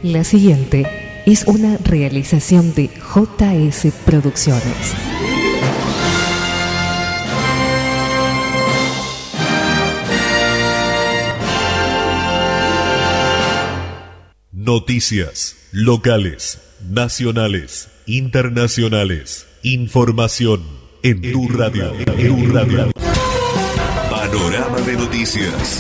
La siguiente es una realización de JS Producciones. Noticias locales, nacionales, internacionales. Información en tu radio. Panorama de noticias.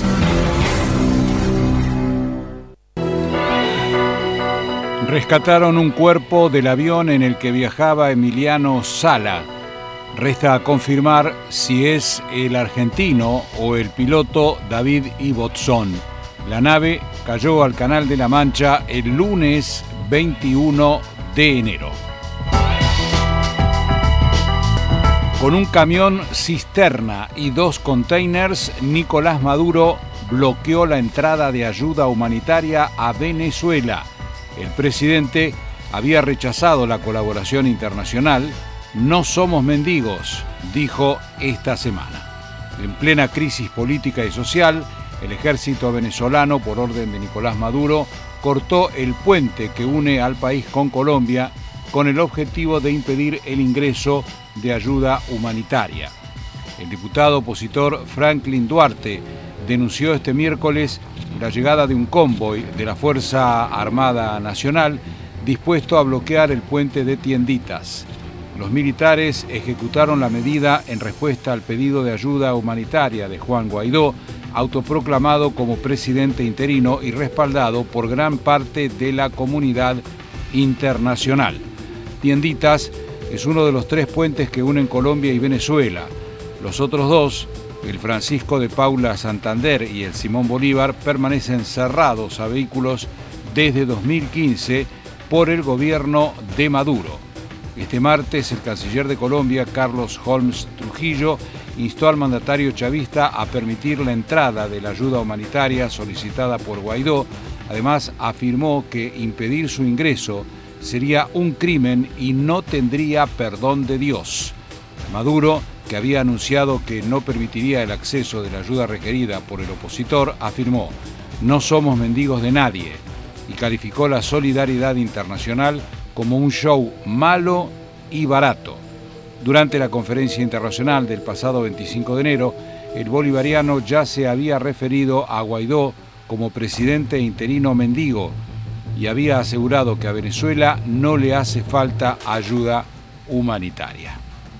Rescataron un cuerpo del avión en el que viajaba Emiliano Sala. Resta confirmar si es el argentino o el piloto David Ibbotson. La nave cayó al Canal de la Mancha el lunes 21 de enero. Con un camión cisterna y 2 containers, Nicolás Maduro bloqueó la entrada de ayuda humanitaria a Venezuela. El presidente había rechazado la colaboración internacional. No somos mendigos, dijo esta semana. En plena crisis política y social, el ejército venezolano, por orden de Nicolás Maduro, cortó el puente que une al país con Colombia con el objetivo de impedir el ingreso de ayuda humanitaria. El diputado opositor Franklin Duarte denunció este miércoles la llegada de un convoy de la Fuerza Armada Nacional dispuesto a bloquear el puente de Tienditas. Los militares ejecutaron la medida en respuesta al pedido de ayuda humanitaria de Juan Guaidó, autoproclamado como presidente interino y respaldado por gran parte de la comunidad internacional. Tienditas es uno de los 3 puentes que unen Colombia y Venezuela. Los otros 2, el Francisco de Paula Santander y el Simón Bolívar, permanecen cerrados a vehículos desde 2015 por el gobierno de Maduro. Este martes, el canciller de Colombia, Carlos Holmes Trujillo, instó al mandatario chavista a permitir la entrada de la ayuda humanitaria solicitada por Guaidó. Además, afirmó que impedir su ingreso sería un crimen y no tendría perdón de Dios. Maduro, que había anunciado que no permitiría el acceso de la ayuda requerida por el opositor, afirmó: "No somos mendigos de nadie", y calificó la solidaridad internacional como un show malo y barato. Durante la conferencia internacional del pasado 25 de enero, el bolivariano ya se había referido a Guaidó como presidente interino mendigo y había asegurado que a Venezuela no le hace falta ayuda humanitaria.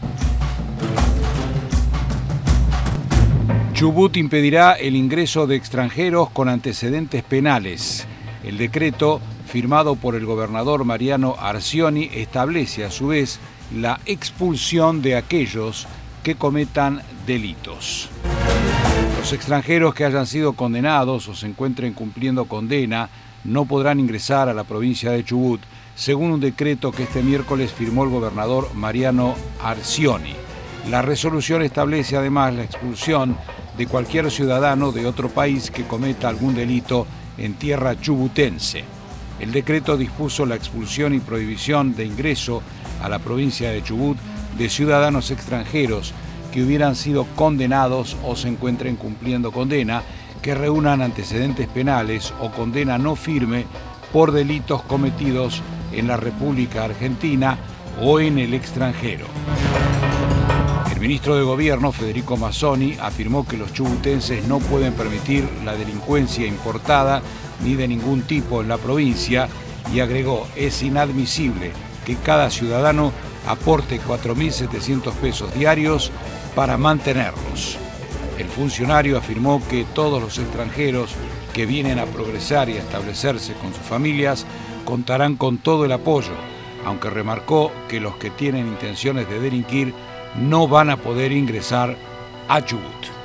Chubut impedirá el ingreso de extranjeros con antecedentes penales. El decreto, firmado por el gobernador Mariano Arcioni, establece a su vez la expulsión de aquellos que cometan delitos. Los extranjeros que hayan sido condenados o se encuentren cumpliendo condena no podrán ingresar a la provincia de Chubut, según un decreto que este miércoles firmó el gobernador Mariano Arcioni. La resolución establece además la expulsión de cualquier ciudadano de otro país que cometa algún delito en tierra chubutense. El decreto dispuso la expulsión y prohibición de ingreso a la provincia de Chubut de ciudadanos extranjeros que hubieran sido condenados o se encuentren cumpliendo condena, que reúnan antecedentes penales o condena no firme por delitos cometidos en la República Argentina o en el extranjero. El ministro de Gobierno, Federico Mazzoni, afirmó que los chubutenses no pueden permitir la delincuencia importada ni de ningún tipo en la provincia y agregó: "Es inadmisible que cada ciudadano aporte 4.700 pesos diarios para mantenerlos". El funcionario afirmó que todos los extranjeros que vienen a progresar y a establecerse con sus familias contarán con todo el apoyo, aunque remarcó que los que tienen intenciones de delinquir no van a poder ingresar a Chubut.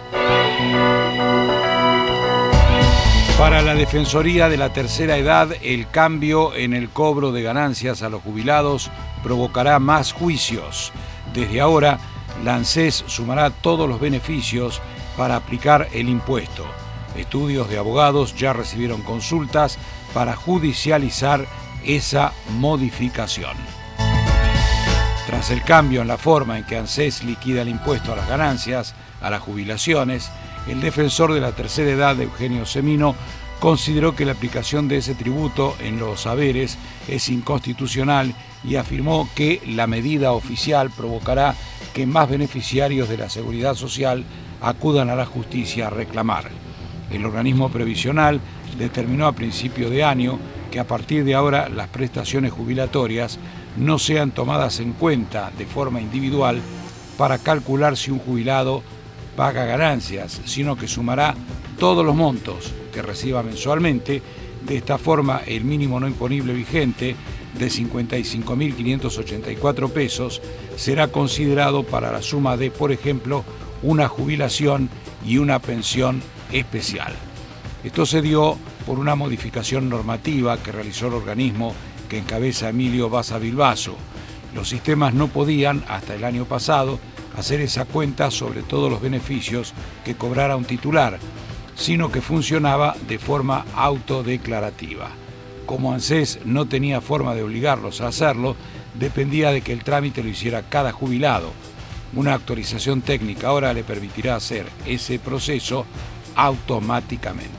Para la Defensoría de la Tercera Edad, el cambio en el cobro de ganancias a los jubilados provocará más juicios. Desde ahora, la ANSES sumará todos los beneficios para aplicar el impuesto. Estudios de abogados ya recibieron consultas para judicializar esa modificación. Tras el cambio en la forma en que ANSES liquida el impuesto a las ganancias, a las jubilaciones, el defensor de la tercera edad, Eugenio Semino, consideró que la aplicación de ese tributo en los haberes es inconstitucional y afirmó que la medida oficial provocará que más beneficiarios de la seguridad social acudan a la justicia a reclamar. El organismo previsional determinó a principio de año que a partir de ahora las prestaciones jubilatorias no sean tomadas en cuenta de forma individual para calcular si un jubilado paga ganancias, sino que sumará todos los montos que reciba mensualmente. De esta forma, el mínimo no imponible vigente de 55.584 pesos será considerado para la suma de, por ejemplo, una jubilación y una pensión especial. Esto se dio por una modificación normativa que realizó el organismo que encabeza Emilio Baza Bilbaso. Los sistemas no podían, hasta el año pasado, hacer esa cuenta sobre todos los beneficios que cobrara un titular, sino que funcionaba de forma autodeclarativa. Como ANSES no tenía forma de obligarlos a hacerlo, dependía de que el trámite lo hiciera cada jubilado. Una actualización técnica ahora le permitirá hacer ese proceso automáticamente.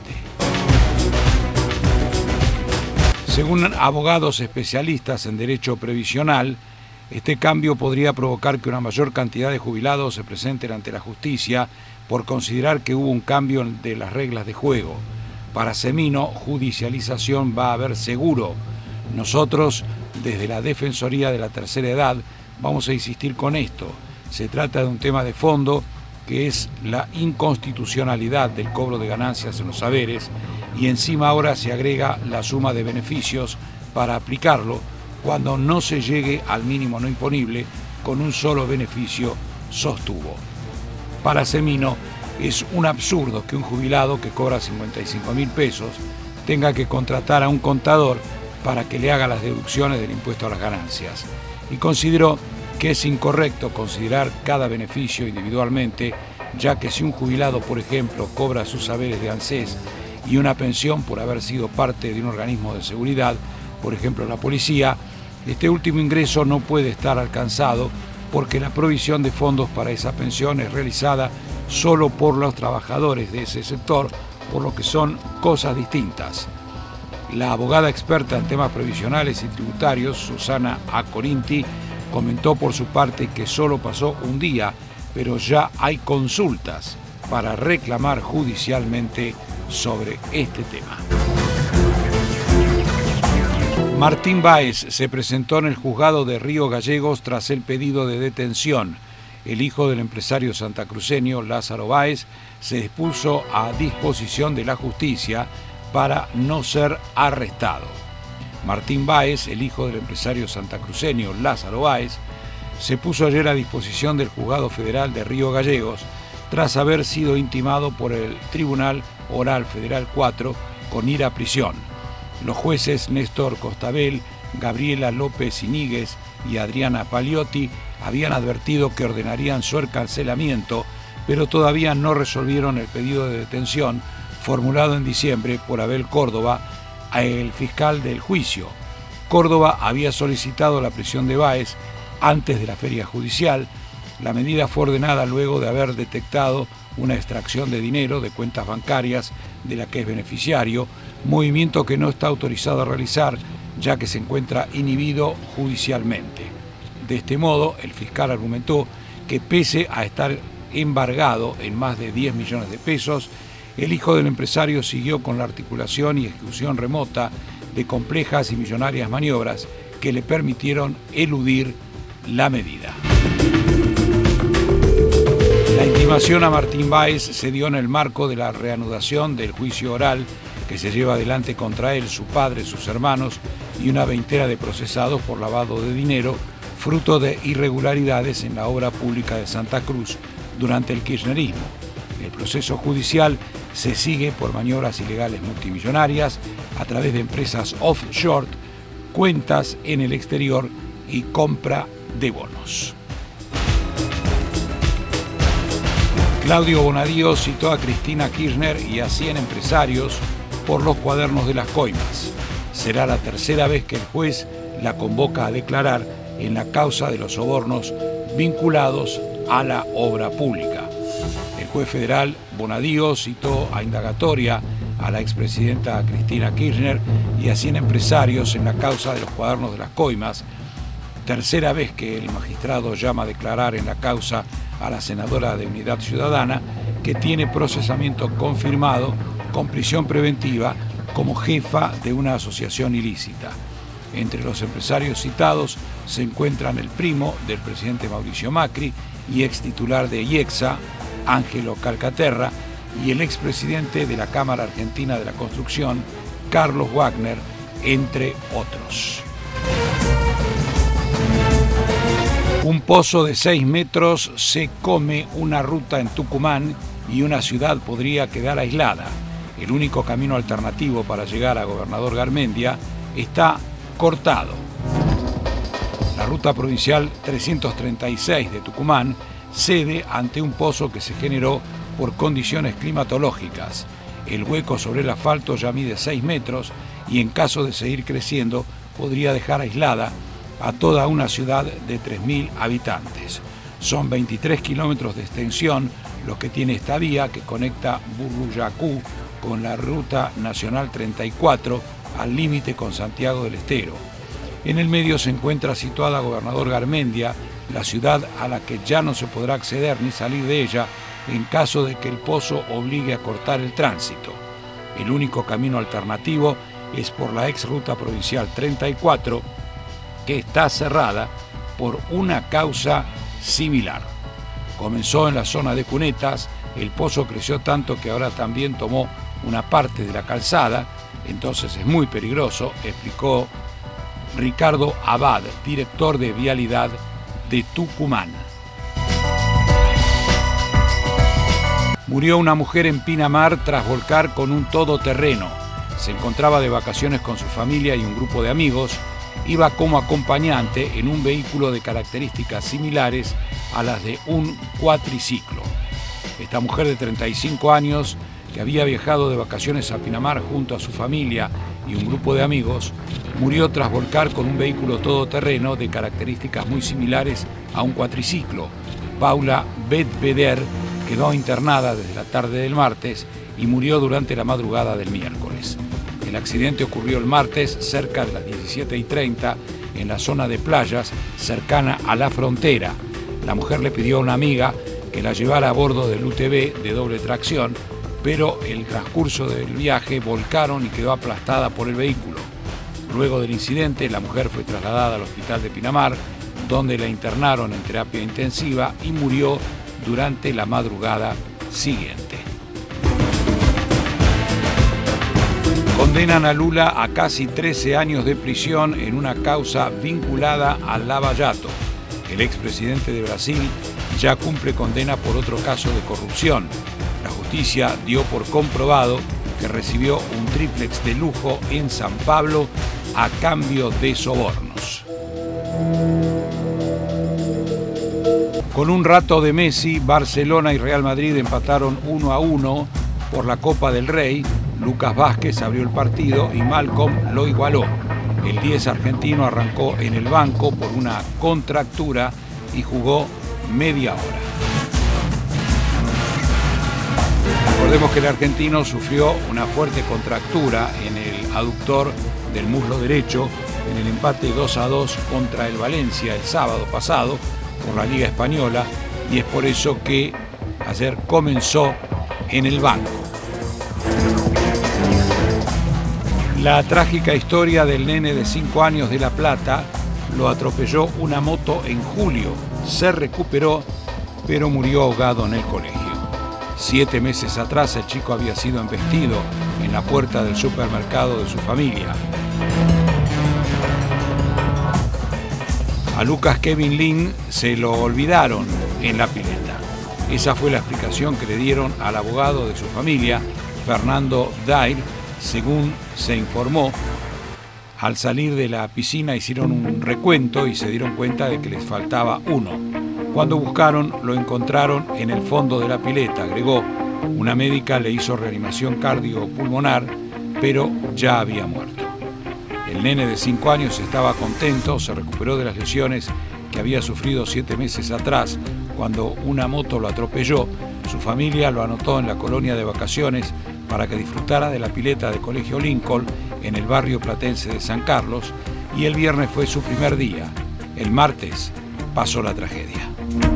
Según abogados especialistas en derecho previsional, este cambio podría provocar que una mayor cantidad de jubilados se presenten ante la justicia por considerar que hubo un cambio de las reglas de juego. Para Semino, judicialización va a haber seguro. Nosotros, desde la Defensoría de la Tercera Edad, vamos a insistir con esto. Se trata de un tema de fondo que es la inconstitucionalidad del cobro de ganancias en los haberes, y encima ahora se agrega la suma de beneficios para aplicarlo cuando no se llegue al mínimo no imponible con un solo beneficio, sostuvo. Para Semino es un absurdo que un jubilado que cobra 55.000 pesos tenga que contratar a un contador para que le haga las deducciones del impuesto a las ganancias, y consideró que es incorrecto considerar cada beneficio individualmente, ya que si un jubilado, por ejemplo, cobra sus haberes de ANSES y una pensión por haber sido parte de un organismo de seguridad, por ejemplo la policía, este último ingreso no puede estar alcanzado porque la provisión de fondos para esa pensión es realizada solo por los trabajadores de ese sector, por lo que son cosas distintas. La abogada experta en temas previsionales y tributarios, Susana Acorinti, comentó por su parte que solo pasó un día, pero ya hay consultas para reclamar judicialmente sobre este tema. Martín Báez se presentó en el juzgado de Río Gallegos tras el pedido de detención. El hijo del empresario santacruceño Lázaro Báez se dispuso a disposición de la justicia para no ser arrestado. Martín Báez, el hijo del empresario santacruceño Lázaro Báez, se puso ayer a disposición del Juzgado Federal de Río Gallegos tras haber sido intimado por el Tribunal Oral Federal 4 con ir a prisión. Los jueces Néstor Costabel, Gabriela López Iníguez y Adriana Paliotti habían advertido que ordenarían su encarcelamiento, pero todavía no resolvieron el pedido de detención formulado en diciembre por Abel Córdoba, el fiscal del juicio. Córdoba había solicitado la prisión de Báez antes de la feria judicial. La medida fue ordenada luego de haber detectado una extracción de dinero de cuentas bancarias de la que es beneficiario, movimiento que no está autorizado a realizar ya que se encuentra inhibido judicialmente. De este modo, el fiscal argumentó que pese a estar embargado en más de 10 millones de pesos, el hijo del empresario siguió con la articulación y ejecución remota de complejas y millonarias maniobras que le permitieron eludir la medida. La intimación a Martín Báez se dio en el marco de la reanudación del juicio oral que se lleva adelante contra él, su padre, sus hermanos y una veintena de procesados por lavado de dinero, fruto de irregularidades en la obra pública de Santa Cruz durante el kirchnerismo. El proceso judicial se sigue por maniobras ilegales multimillonarias a través de empresas offshore, cuentas en el exterior y compra de bonos. Claudio Bonadío citó a Cristina Kirchner y a 100 empresarios por los cuadernos de las coimas. Será la tercera vez que el juez la convoca a declarar en la causa de los sobornos vinculados a la obra pública. El juez federal Bonadío citó a indagatoria a la expresidenta Cristina Kirchner y a 100 empresarios en la causa de los cuadernos de las coimas. Tercera vez que el magistrado llama a declarar en la causa a la senadora de Unidad Ciudadana, que tiene procesamiento confirmado con prisión preventiva como jefa de una asociación ilícita. Entre los empresarios citados se encuentran el primo del presidente Mauricio Macri y ex titular de IEXA, Ángelo Calcaterra, y el expresidente de la Cámara Argentina de la Construcción, Carlos Wagner, entre otros. Un pozo de 6 metros se come una ruta en Tucumán y una ciudad podría quedar aislada. El único camino alternativo para llegar a Gobernador Garmendia está cortado. La ruta provincial 336 de Tucumán cede ante un pozo que se generó por condiciones climatológicas. El hueco sobre el asfalto ya mide 6 metros y en caso de seguir creciendo podría dejar aislada a toda una ciudad de 3.000 habitantes. Son 23 kilómetros de extensión los que tiene esta vía que conecta Buruyacú con la Ruta Nacional 34 al límite con Santiago del Estero. En el medio se encuentra situada Gobernador Garmendia, la ciudad a la que ya no se podrá acceder ni salir de ella en caso de que el pozo obligue a cortar el tránsito. El único camino alternativo es por la ex Ruta Provincial 34, que está cerrada por una causa similar. Comenzó en la zona de Cunetas, el pozo creció tanto que ahora también tomó una parte de la calzada, entonces es muy peligroso, explicó Ricardo Abad, director de Vialidad de Tucumán. Murió una mujer en Pinamar tras volcar con un todoterreno. Se encontraba de vacaciones con su familia y un grupo de amigos. Iba como acompañante en un vehículo de características similares a las de un cuatriciclo. Esta mujer de 35 años, que había viajado de vacaciones a Pinamar junto a su familia y un grupo de amigos, murió tras volcar con un vehículo todoterreno de características muy similares a un cuatriciclo. Paula Bedveder quedó internada desde la tarde del martes y murió durante la madrugada del miércoles. El accidente ocurrió el martes cerca de las 17:30 en la zona de playas cercana a la frontera. La mujer le pidió a una amiga que la llevara a bordo del UTV de doble tracción, pero en el transcurso del viaje volcaron y quedó aplastada por el vehículo. Luego del incidente, la mujer fue trasladada al hospital de Pinamar, donde la internaron en terapia intensiva y murió durante la madrugada siguiente. Condenan a Lula a casi 13 años de prisión en una causa vinculada al Lava Jato. El expresidente de Brasil ya cumple condena por otro caso de corrupción. La justicia dio por comprobado que recibió un tríplex de lujo en San Pablo a cambio de sobornos. Con un rato de Messi, Barcelona y Real Madrid empataron 1-1 por la Copa del Rey. Lucas Vázquez abrió el partido y Malcom lo igualó. El 10 argentino arrancó en el banco por una contractura y jugó media hora. Recordemos que el argentino sufrió una fuerte contractura en el aductor del muslo derecho en el empate 2-2 contra el Valencia el sábado pasado por la Liga Española, y es por eso que ayer comenzó en el banco. La trágica historia del nene de 5 años de La Plata: lo atropelló una moto en julio, se recuperó, pero murió ahogado en el colegio. 7 meses atrás el chico había sido embestido en la puerta del supermercado de su familia. A Lucas Kevin Lin se lo olvidaron en la pileta. Esa fue la explicación que le dieron al abogado de su familia, Fernando Dair, según se informó. Al salir de la piscina hicieron un recuento y se dieron cuenta de que les faltaba uno. Cuando buscaron, lo encontraron en el fondo de la pileta, agregó. Una médica le hizo reanimación cardiopulmonar, pero ya había muerto. El nene de 5 años estaba contento, se recuperó de las lesiones que había sufrido 7 meses atrás cuando una moto lo atropelló, Su familia lo anotó en la colonia de vacaciones para que disfrutara de la pileta de Colegio Lincoln en el barrio platense de San Carlos, y el viernes fue su primer día. El martes pasó la tragedia.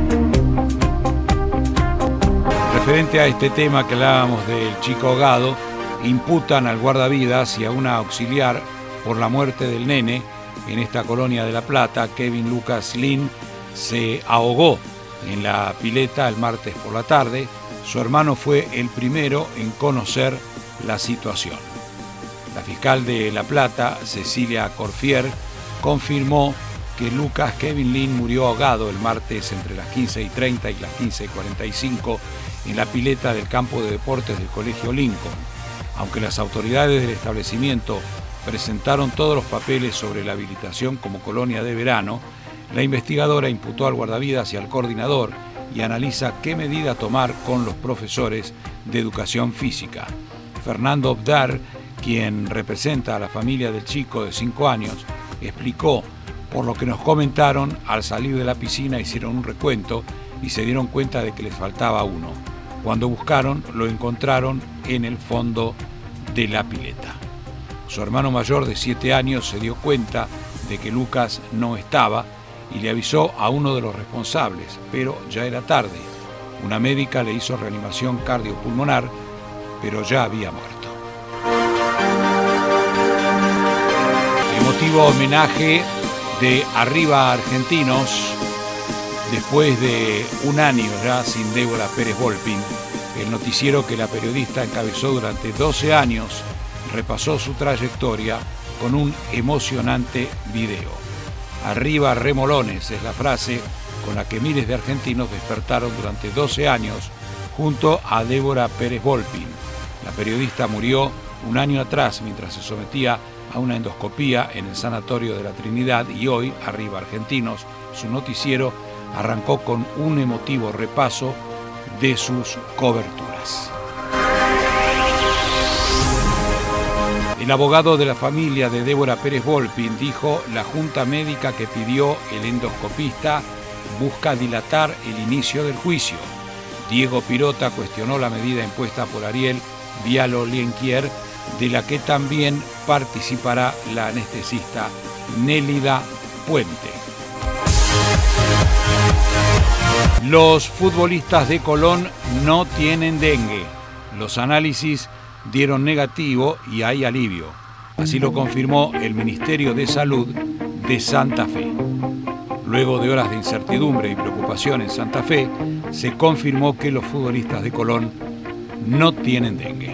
Referente a este tema que hablábamos del chico ahogado, imputan al guardavidas y a una auxiliar por la muerte del nene en esta colonia de La Plata. Kevin Lucas Lin se ahogó en la pileta el martes por la tarde. Su hermano fue el primero en conocer la situación. La fiscal de La Plata, Cecilia Corfier, confirmó que Lucas Kevin Lin murió ahogado el martes entre las 15:30 y las 15:45 en la pileta del campo de deportes del Colegio Lincoln. Aunque las autoridades del establecimiento presentaron todos los papeles sobre la habilitación como colonia de verano, la investigadora imputó al guardavidas y al coordinador y analiza qué medida tomar con los profesores de educación física. Fernando Obdar, quien representa a la familia del chico de 5 años, explicó: por lo que nos comentaron, al salir de la piscina hicieron un recuento y se dieron cuenta de que les faltaba uno. Cuando buscaron, lo encontraron en el fondo de la pileta. Su hermano mayor de 7 años se dio cuenta de que Lucas no estaba y le avisó a uno de los responsables, pero ya era tarde. Una médica le hizo reanimación cardiopulmonar, pero ya había muerto. Emotivo homenaje de Arriba Argentinos. Después de un año ya sin Débora Pérez Volpin, el noticiero que la periodista encabezó durante 12 años repasó su trayectoria con un emocionante video. Arriba Remolones es la frase con la que miles de argentinos despertaron durante 12 años junto a Débora Pérez Volpin. La periodista murió un año atrás mientras se sometía a una endoscopía en el Sanatorio de la Trinidad, y hoy Arriba Argentinos, su noticiero, arrancó con un emotivo repaso de sus coberturas. El abogado de la familia de Débora Pérez Volpin dijo: la junta médica que pidió el endoscopista busca dilatar el inicio del juicio. Diego Pirota cuestionó la medida impuesta por Ariel Bialo-Lienquier, de la que también participará la anestesista Nélida Puente. Los futbolistas de Colón no tienen dengue. Los análisis dieron negativo y hay alivio. Así lo confirmó el Ministerio de Salud de Santa Fe. Luego de horas de incertidumbre y preocupación en Santa Fe, se confirmó que los futbolistas de Colón no tienen dengue.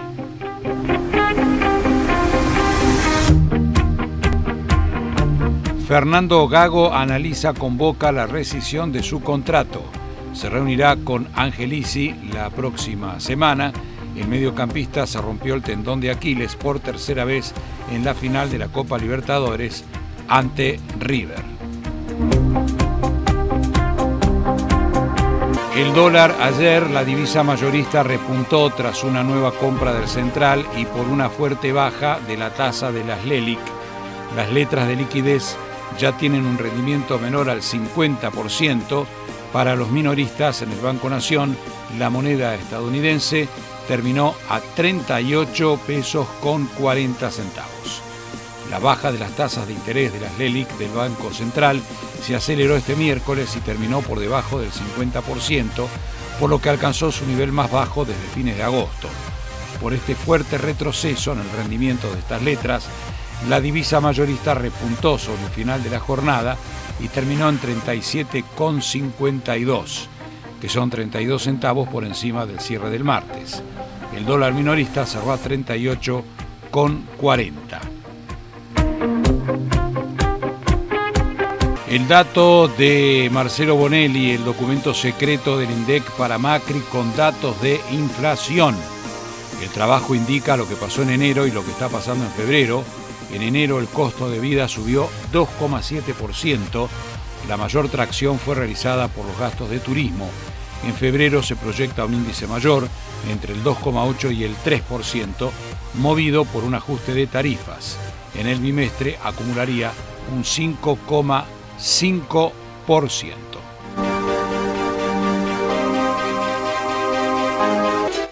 Fernando Gago analiza con Boca la rescisión de su contrato. Se reunirá con Angelici la próxima semana. El mediocampista se rompió el tendón de Aquiles por tercera vez en la final de la Copa Libertadores ante River. El dólar ayer, la divisa mayorista repuntó tras una nueva compra del Central y por una fuerte baja de la tasa de las LELIQ. Las letras de liquidez ya tienen un rendimiento menor al 50%. Para los minoristas en el Banco Nación, la moneda estadounidense terminó a 38 pesos con 40 centavos. La baja de las tasas de interés de las LELIQ del Banco Central se aceleró este miércoles y terminó por debajo del 50%, por lo que alcanzó su nivel más bajo desde fines de agosto. Por este fuerte retroceso en el rendimiento de estas letras, la divisa mayorista repuntó sobre el final de la jornada y terminó en 37,52, que son 32 centavos por encima del cierre del martes. El dólar minorista cerró a 38,40. El dato de Marcelo Bonelli, el documento secreto del INDEC para Macri con datos de inflación. El trabajo indica lo que pasó en enero y lo que está pasando en febrero. En enero el costo de vida subió 2,7%. La mayor tracción fue realizada por los gastos de turismo. En febrero se proyecta un índice mayor, entre el 2,8% y el 3%, movido por un ajuste de tarifas. En el bimestre acumularía un 5,5%.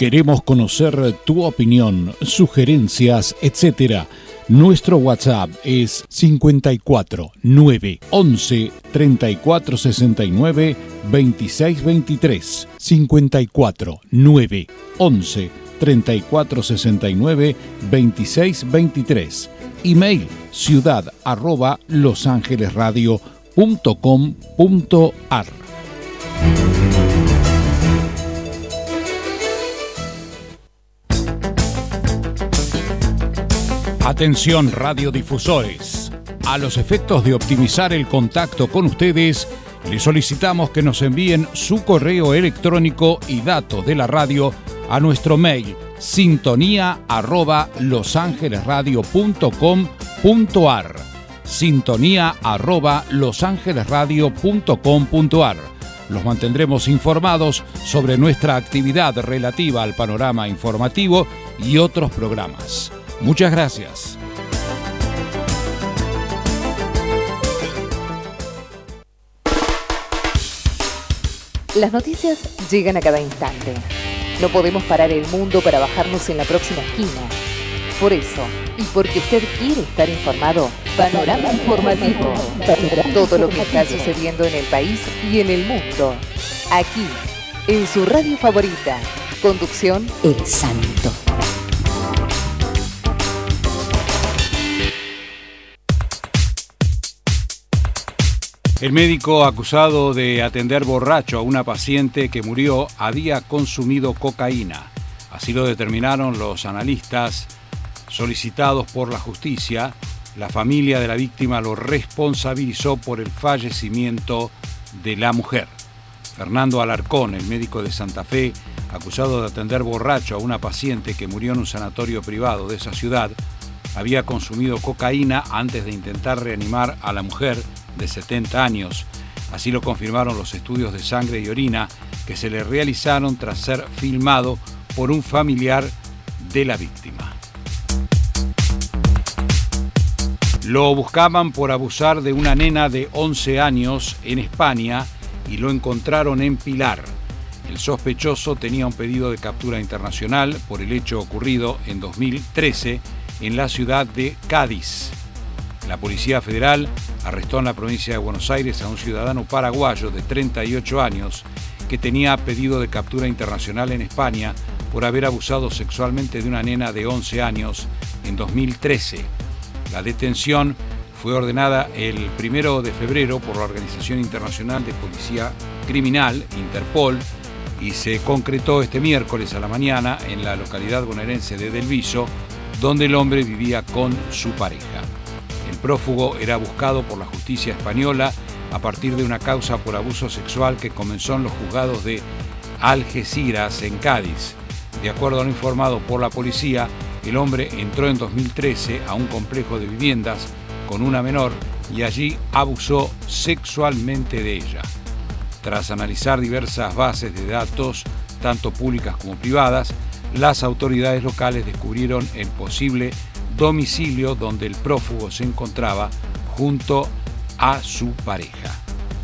Queremos conocer tu opinión, sugerencias, etc. Nuestro WhatsApp es 54 9 11 34 69 26 23. 54 9 11 34 69 26 23. Email ciudad@losangelesradio.com.ar. Atención radiodifusores. A los efectos de optimizar el contacto con ustedes, les solicitamos que nos envíen su correo electrónico y datos de la radio a nuestro mail sintonía@losangelesradio.com.ar. sintonía@losangelesradio.com.ar. Los mantendremos informados sobre nuestra actividad relativa al panorama informativo y otros programas. Muchas gracias. Las noticias llegan a cada instante. No podemos parar el mundo para bajarnos en la próxima esquina. Por eso, y porque usted quiere estar informado, Panorama Informativo. Todo lo que está sucediendo en el país y en el mundo. Aquí, en su radio favorita. Conducción El Santo. El médico acusado de atender borracho a una paciente que murió había consumido cocaína. Así lo determinaron los analistas solicitados por la justicia. La familia de la víctima lo responsabilizó por el fallecimiento de la mujer. Fernando Alarcón, el médico de Santa Fe, acusado de atender borracho a una paciente que murió en un sanatorio privado de esa ciudad, había consumido cocaína antes de intentar reanimar a la mujer de 70 años. Así lo confirmaron los estudios de sangre y orina que se le realizaron tras ser filmado por un familiar de la víctima. Lo buscaban por abusar de una nena de 11 años en España y lo encontraron en Pilar. El sospechoso tenía un pedido de captura internacional por el hecho ocurrido en 2013 en la ciudad de Cádiz. La Policía Federal arrestó en la provincia de Buenos Aires a un ciudadano paraguayo de 38 años que tenía pedido de captura internacional en España por haber abusado sexualmente de una nena de 11 años en 2013. La detención fue ordenada el 1 de febrero por la Organización Internacional de Policía Criminal, Interpol, y se concretó este miércoles a la mañana en la localidad bonaerense de Del Viso, donde el hombre vivía con su pareja. El prófugo era buscado por la justicia española a partir de una causa por abuso sexual que comenzó en los juzgados de Algeciras, en Cádiz. De acuerdo a lo informado por la policía, el hombre entró en 2013 a un complejo de viviendas con una menor y allí abusó sexualmente de ella. Tras analizar diversas bases de datos, tanto públicas como privadas, las autoridades locales descubrieron el posible domicilio donde el prófugo se encontraba junto a su pareja.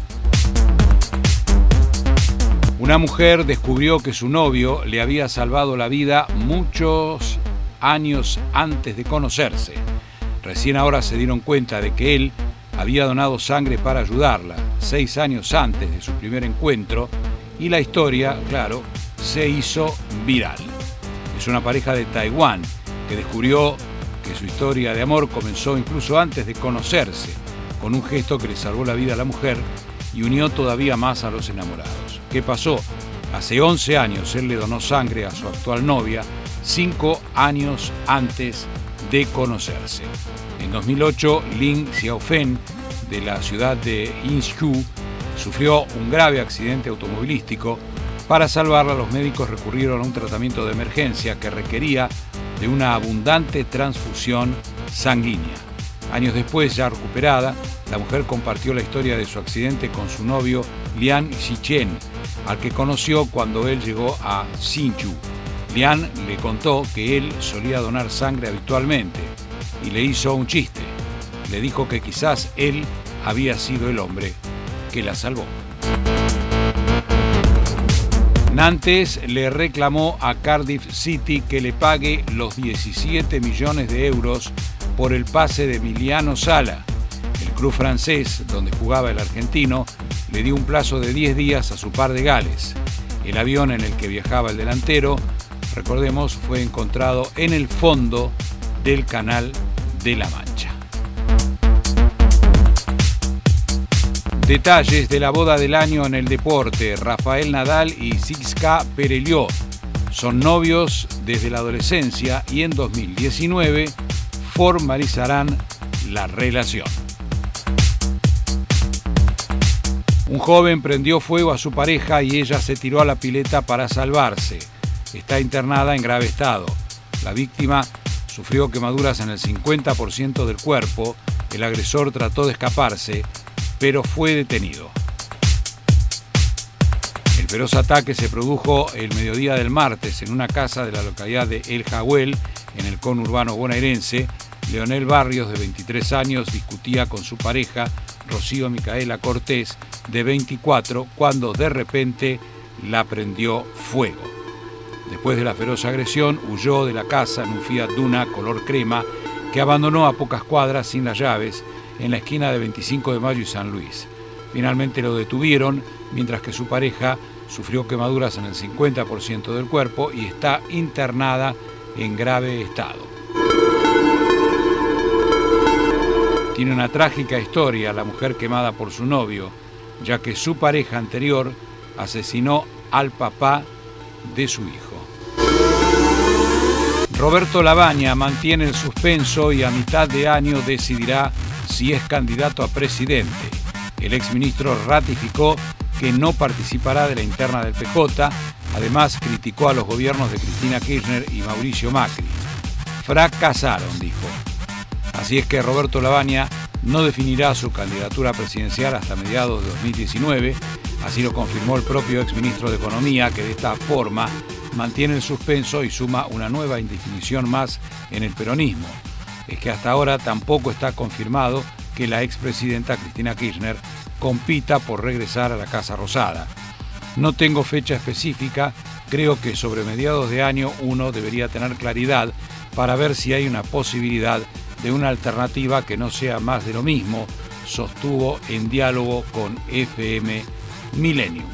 Una mujer descubrió que su novio le había salvado la vida muchos años antes de conocerse. Recién ahora se dieron cuenta de que él había donado sangre para ayudarla 6 años antes de su primer encuentro y la historia, claro, se hizo viral. Es una pareja de Taiwán que descubrió que su historia de amor comenzó incluso antes de conocerse, con un gesto que le salvó la vida a la mujer y unió todavía más a los enamorados. ¿Qué pasó? Hace 11 años él le donó sangre a su actual novia, 5 años antes de conocerse. En 2008, Lin Xiaofeng, de la ciudad de Yinzhou, sufrió un grave accidente automovilístico. Para salvarla, los médicos recurrieron a un tratamiento de emergencia que requería de una abundante transfusión sanguínea. Años después, ya recuperada, la mujer compartió la historia de su accidente con su novio Lian Xichen, al que conoció cuando él llegó a Hsinchu. Lian le contó que él solía donar sangre habitualmente y le hizo un chiste. Le dijo que quizás él había sido el hombre que la salvó. Nantes le reclamó a Cardiff City que le pague los 17 millones de euros por el pase de Emiliano Sala. El club francés, donde jugaba el argentino, le dio un plazo de 10 días a su par de Gales. El avión en el que viajaba el delantero, recordemos, fue encontrado en el fondo del Canal de la Mancha. Detalles de la boda del año en el deporte. Rafael Nadal y Sisca Perelió son novios desde la adolescencia y en 2019 formalizarán la relación. Un joven prendió fuego a su pareja y ella se tiró a la pileta para salvarse. Está internada en grave estado. La víctima sufrió quemaduras en el 50% del cuerpo. El agresor trató de escaparse, pero fue detenido. El feroz ataque se produjo el mediodía del martes en una casa de la localidad de El Jagüel, en el conurbano bonaerense. Leonel Barrios, de 23 años, discutía con su pareja, Rocío Micaela Cortés, de 24, cuando de repente la prendió fuego. Después de la feroz agresión, huyó de la casa en un Fiat Duna color crema que abandonó a pocas cuadras sin las llaves en la esquina de 25 de Mayo y San Luis. Finalmente lo detuvieron, mientras que su pareja sufrió quemaduras en el 50% del cuerpo y está internada en grave estado. Tiene una trágica historia la mujer quemada por su novio, ya que su pareja anterior asesinó al papá de su hijo. Roberto Lavagna mantiene el suspenso y a mitad de año decidirá si es candidato a presidente. El exministro ratificó que no participará de la interna del PJ. Además, criticó a los gobiernos de Cristina Kirchner y Mauricio Macri. Fracasaron, dijo. Así es que Roberto Lavagna no definirá su candidatura presidencial hasta mediados de 2019. Así lo confirmó el propio exministro de Economía, que de esta forma mantiene el suspenso y suma una nueva indefinición más en el peronismo. Es que hasta ahora tampoco está confirmado que la expresidenta Cristina Kirchner compita por regresar a la Casa Rosada. No tengo fecha específica, creo que sobre mediados de año uno debería tener claridad para ver si hay una posibilidad de una alternativa que no sea más de lo mismo, sostuvo en diálogo con FM Millennium.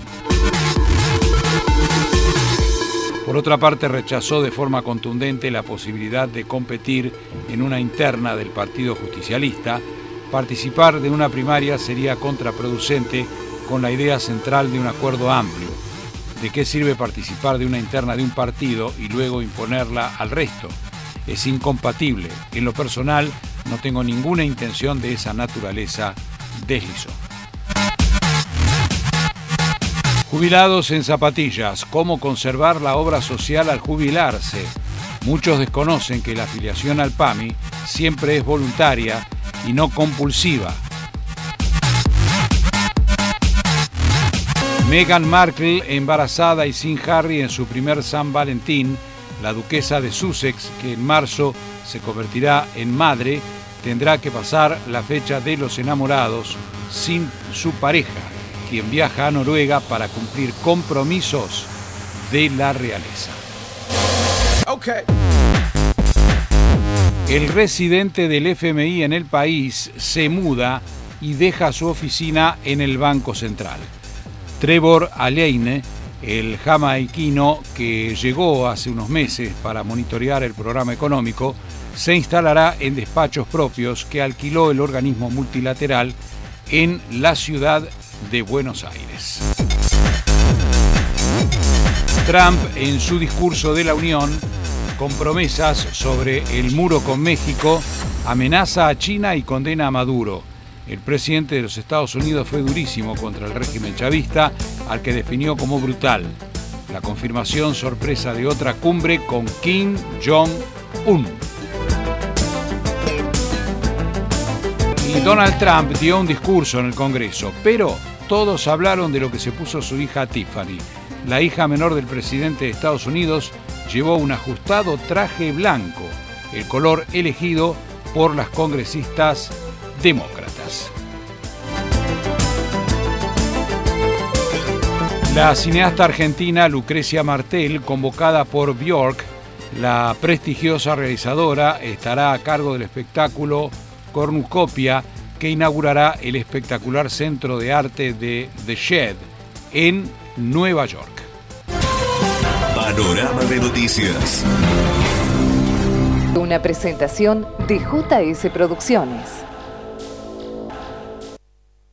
Por otra parte, rechazó de forma contundente la posibilidad de competir en una interna del Partido Justicialista. Participar de una primaria sería contraproducente con la idea central de un acuerdo amplio. ¿De qué sirve participar de una interna de un partido y luego imponerla al resto? Es incompatible. En lo personal, no tengo ninguna intención de esa naturaleza, deslizó. Jubilados en zapatillas. ¿Cómo conservar la obra social al jubilarse? Muchos desconocen que la afiliación al PAMI siempre es voluntaria y no compulsiva. Meghan Markle, embarazada y sin Harry en su primer San Valentín, la duquesa de Sussex, que en marzo se convertirá en madre, tendrá que pasar la fecha de los enamorados sin su pareja, quien viaja a Noruega para cumplir compromisos de la realeza. Okay. El residente del FMI en el país se muda y deja su oficina en el Banco Central. Trevor Alleine, el jamaiquino que llegó hace unos meses para monitorear el programa económico, se instalará en despachos propios que alquiló el organismo multilateral en la ciudad de Buenos Aires. Trump, en su discurso de la Unión, con promesas sobre el muro con México, amenaza a China y condena a Maduro. El presidente de los Estados Unidos fue durísimo contra el régimen chavista, al que definió como brutal. La confirmación sorpresa de otra cumbre con Kim Jong-un. Y Donald Trump dio un discurso en el Congreso, pero todos hablaron de lo que se puso su hija Tiffany. La hija menor del presidente de Estados Unidos llevó un ajustado traje blanco, el color elegido por las congresistas demócratas. La cineasta argentina Lucrecia Martel, convocada por Björk, la prestigiosa realizadora, estará a cargo del espectáculo Cornucopia, que inaugurará el espectacular Centro de Arte de The Shed en Nueva York. Panorama de noticias. Una presentación de JS Producciones.